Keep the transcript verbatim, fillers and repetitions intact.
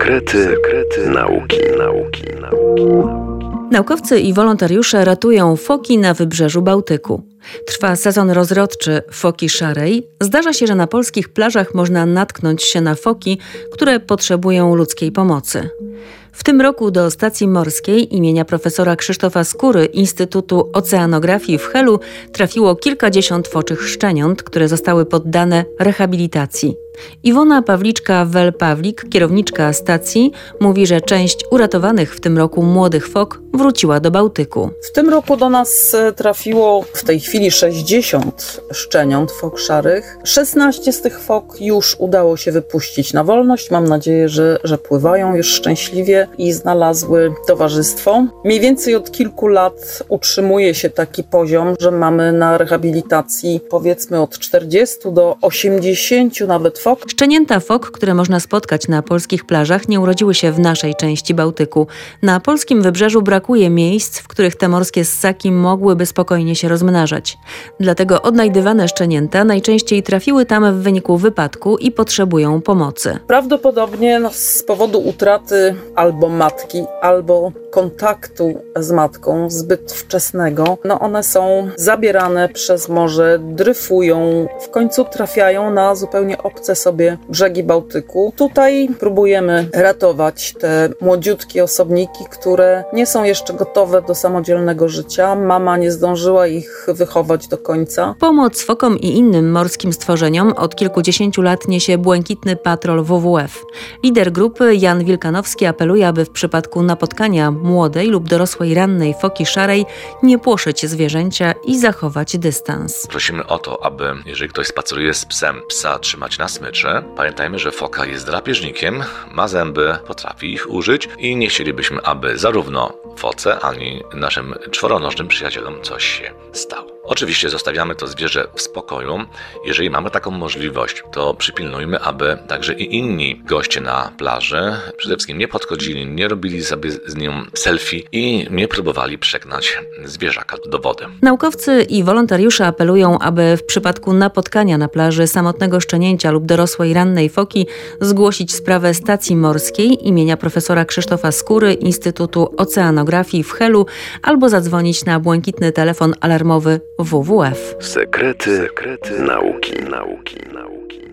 Sekrety, sekrety nauki, nauki, nauki. Naukowcy i wolontariusze ratują foki na wybrzeżu Bałtyku. Trwa sezon rozrodczy foki szarej. Zdarza się, że na polskich plażach można natknąć się na foki, które potrzebują ludzkiej pomocy. W tym roku do stacji morskiej imienia profesora Krzysztofa Skóry Instytutu Oceanografii w Helu trafiło kilkadziesiąt foczych szczeniąt, które zostały poddane rehabilitacji. Iwona Pawliczka-Wel-Pawlik, kierowniczka stacji, mówi, że część uratowanych w tym roku młodych fok wróciła do Bałtyku. W tym roku do nas trafiło w tej chwili sześćdziesiąt szczeniąt fok szarych. szesnaście z tych fok już udało się wypuścić na wolność. Mam nadzieję, że, że pływają już szczęśliwie i znalazły towarzystwo. Mniej więcej od kilku lat utrzymuje się taki poziom, że mamy na rehabilitacji powiedzmy od czterdziestu do osiemdziesięciu nawet fok. Szczenięta fok, które można spotkać na polskich plażach, nie urodziły się w naszej części Bałtyku. Na polskim wybrzeżu brakuje miejsc, w których te morskie ssaki mogłyby spokojnie się rozmnażać. Dlatego odnajdywane szczenięta najczęściej trafiły tam w wyniku wypadku i potrzebują pomocy. Prawdopodobnie no, z powodu utraty albo matki, albo kontaktu z matką zbyt wczesnego, no one są zabierane przez morze, dryfują, w końcu trafiają na zupełnie obce sobie brzegi Bałtyku. Tutaj próbujemy ratować te młodziutkie osobniki, które nie są jeszcze gotowe do samodzielnego życia. Mama nie zdążyła ich wychować do końca. Pomoc fokom i innym morskim stworzeniom od kilkudziesięciu lat niesie Błękitny Patrol W W F. Lider grupy Jan Wilkanowski apeluje, aby w przypadku napotkania młodej lub dorosłej rannej foki szarej nie płoszyć zwierzęcia i zachować dystans. Prosimy o to, aby jeżeli ktoś spaceruje z psem, psa trzymać na smyczy. Pamiętajmy, że foka jest drapieżnikiem, ma zęby, potrafi ich użyć i nie chcielibyśmy, aby zarówno foce, ani naszym czworonożnym przyjacielom coś się stało. Oczywiście zostawiamy to zwierzę w spokoju. Jeżeli mamy taką możliwość, to przypilnujmy, aby także i inni goście na plaży przede wszystkim nie podchodzili, nie robili sobie z nią selfie i nie próbowali przegnać zwierzaka do wody. Naukowcy i wolontariusze apelują, aby w przypadku napotkania na plaży samotnego szczenięcia lub dorosłej rannej foki zgłosić sprawę stacji morskiej imienia profesora Krzysztofa Skóry Instytutu Oceanografii w Helu albo zadzwonić na błękitny telefon alarmowy W W F. Sekrety, sekrety nauki, nauki, nauki.